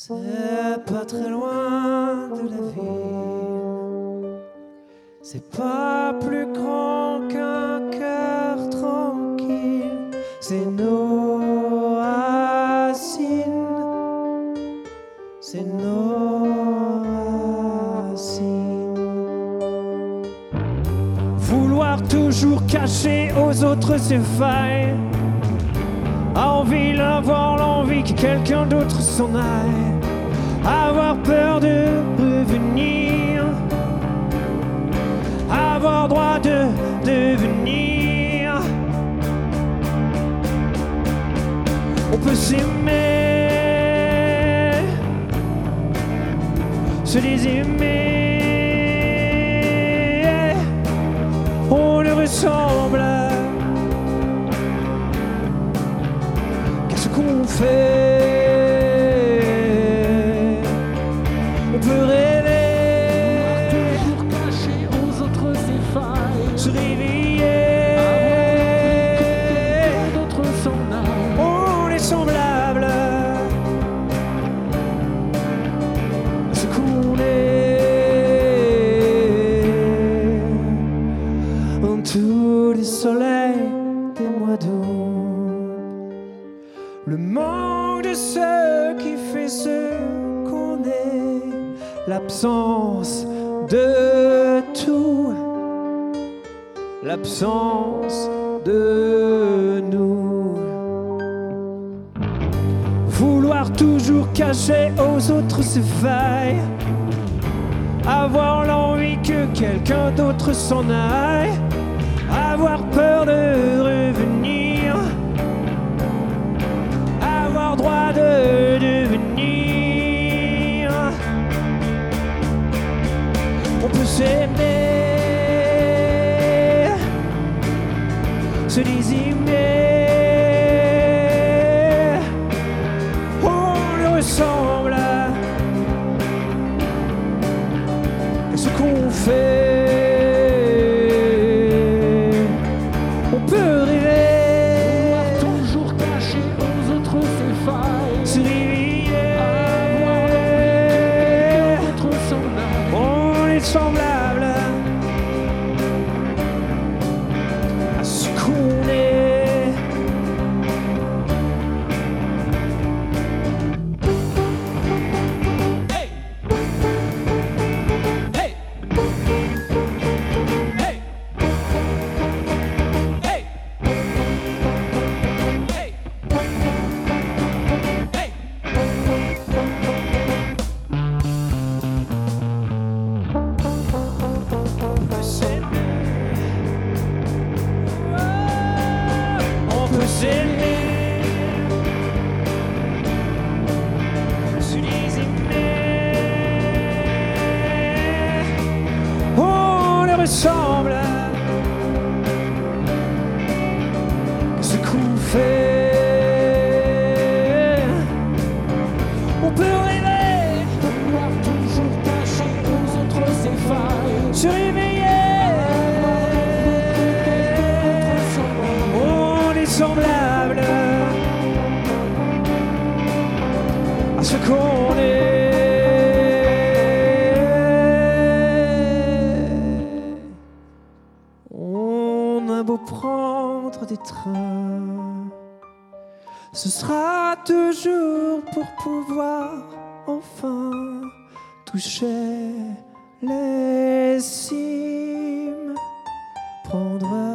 C'est pas très loin de la ville. C'est pas plus grand qu'un cœur tranquille. C'est nos racines. C'est nos racines. Vouloir toujours cacher aux autres ses failles. Avoir l'envie que quelqu'un d'autre s'en aille. Avoir peur de revenir. Avoir droit de devenir. On peut s'aimer, se désaimer. On le ressemble. Qu'on fait, on peut rêver, toujours cacher aux autres ses failles, se réveiller, d'autres s'en aillent. On est semblable à ce qu'on est. En tous les soleils des mois d'août. Le manque de ce qui fait ce qu'on est, l'absence de tout, l'absence de nous. Vouloir toujours cacher aux autres ses failles, avoir l'envie que quelqu'un d'autre s'en aille, avoir peur de revenir. Droit de devenir. On peut s'aimer, se désaimer. On le ressemble à ce qu'on fait. On peut rêver. Se réveiller, on est semblable à ce qu'on est. Hey! Hey! Hey! Hey! On peut s'aimer, se désaimer. On le ressemble à ce qu'on fait. On peut rêver, vouloir toujours cacher aux autres ses failles, se réveiller. Semblable à ce qu'on est. On a beau prendre des trains, ce sera toujours pour pouvoir enfin toucher les cimes, prendre